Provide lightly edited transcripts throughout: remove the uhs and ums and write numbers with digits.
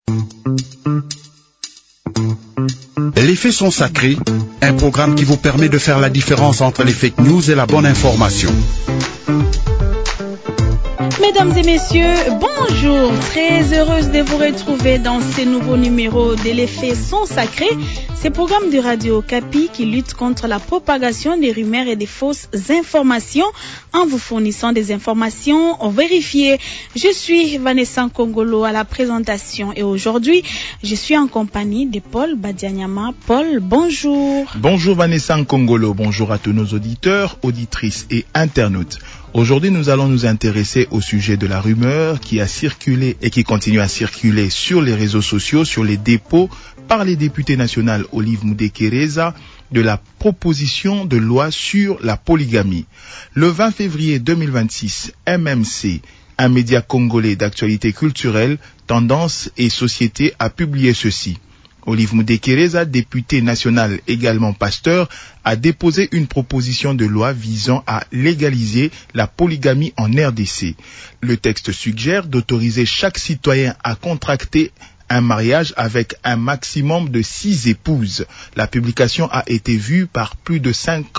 Les faits sont sacrés, un programme qui vous permet de faire la différence entre les fake news et la bonne information. Mesdames et messieurs, bonjour, très heureuse de vous retrouver dans ce nouveau numéro de Les faits sont sacrés, ce programme de Radio Okapi qui lutte contre la propagation des rumeurs et des fausses informations en vous fournissant des informations vérifiées. Je suis Vanessa Nkongolo à la présentation et aujourd'hui, je suis en compagnie de Paul Badianyama. Paul, bonjour. Bonjour Vanessa Nkongolo, bonjour à tous nos auditeurs, auditrices et internautes. Aujourd'hui, nous allons nous intéresser au sujet de la rumeur qui a circulé et qui continue à circuler sur les réseaux sociaux, sur les dépôts par les députés nationaux Olive Mudekereza de la proposition de loi sur la polygamie. Le 20 février 2026, MMC, un média congolais d'actualité culturelle, tendance et société, a publié ceci. Olive Mudekereza, député national également pasteur, a déposé une proposition de loi visant à légaliser la polygamie en RDC. Le texte suggère d'autoriser chaque citoyen à contracter un mariage avec un maximum de 6 épouses. La publication a été vue par plus de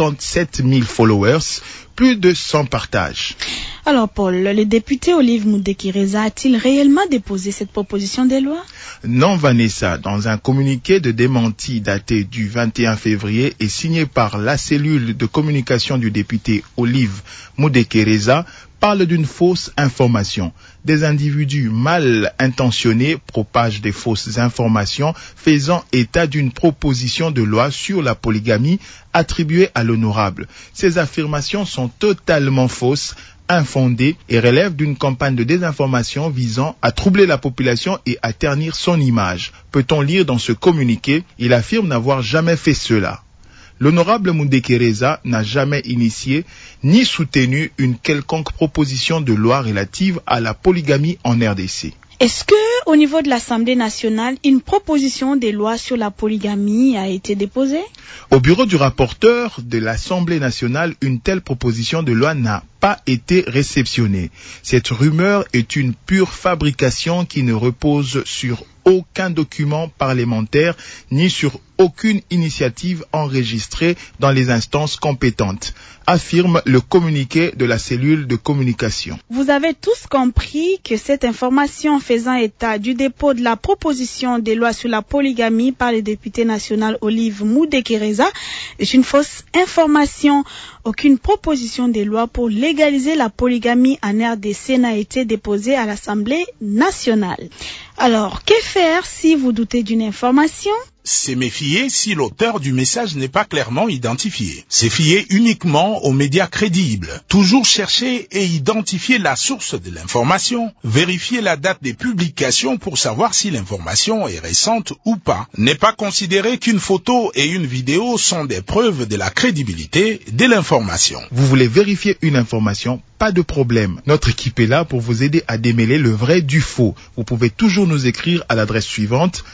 57 000 followers, plus de 100 partages. Alors Paul, le député Olive Mudekereza a-t-il réellement déposé cette proposition de loi? Non Vanessa, dans un communiqué de démenti daté du 21 février et signé par la cellule de communication du député Olive Mudekereza, parle d'une fausse information. Des individus mal intentionnés propagent des fausses informations faisant état d'une proposition de loi sur la polygamie attribuée à l'honorable. Ces affirmations sont totalement fausses, infondées et relèvent d'une campagne de désinformation visant à troubler la population et à ternir son image. Peut-on lire dans ce communiqué, il affirme n'avoir jamais fait cela. L'honorable Mudekereza n'a jamais initié ni soutenu une quelconque proposition de loi relative à la polygamie en RDC. Est-ce que, au niveau de l'Assemblée nationale, une proposition de loi sur la polygamie a été déposée? Au bureau du rapporteur de l'Assemblée nationale, une telle proposition de loi n'a pas été réceptionnée. Cette rumeur est une pure fabrication qui ne repose sur aucun document parlementaire ni sur aucune initiative enregistrée dans les instances compétentes, affirme le communiqué de la cellule de communication. Vous avez tous compris que cette information faisant état du dépôt de la proposition de loi sur la polygamie par le député national Olive Mudekereza est une fausse information. Aucune proposition de loi pour légaliser la polygamie en RDC n'a été déposée à l'Assemblée nationale. Alors, que faire si vous doutez d'une information? C'est méfier si l'auteur du message n'est pas clairement identifié. C'est fier uniquement aux médias crédibles. Toujours chercher et identifier la source de l'information. Vérifier la date des publications pour savoir si l'information est récente ou pas. Ne pas considérer qu'une photo et une vidéo sont des preuves de la crédibilité de l'information. Vous voulez vérifier une information? Pas de problème. Notre équipe est là pour vous aider à démêler le vrai du faux. Vous pouvez toujours nous écrire à l'adresse suivante,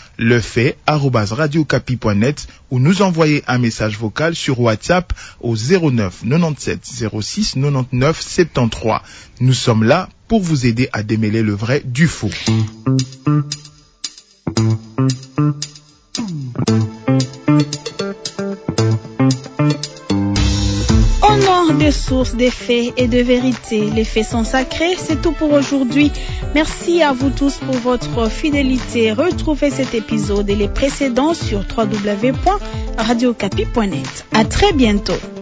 lefait@radiocapi.net ou nous envoyer un message vocal sur WhatsApp au 09 97 06 99 73. Nous sommes là pour vous aider à démêler le vrai du faux. Des sources, des faits et de vérité. Les faits sont sacrés, c'est tout pour aujourd'hui. Merci à vous tous pour votre fidélité. Retrouvez cet épisode et les précédents sur www.radiocapi.net. À très bientôt.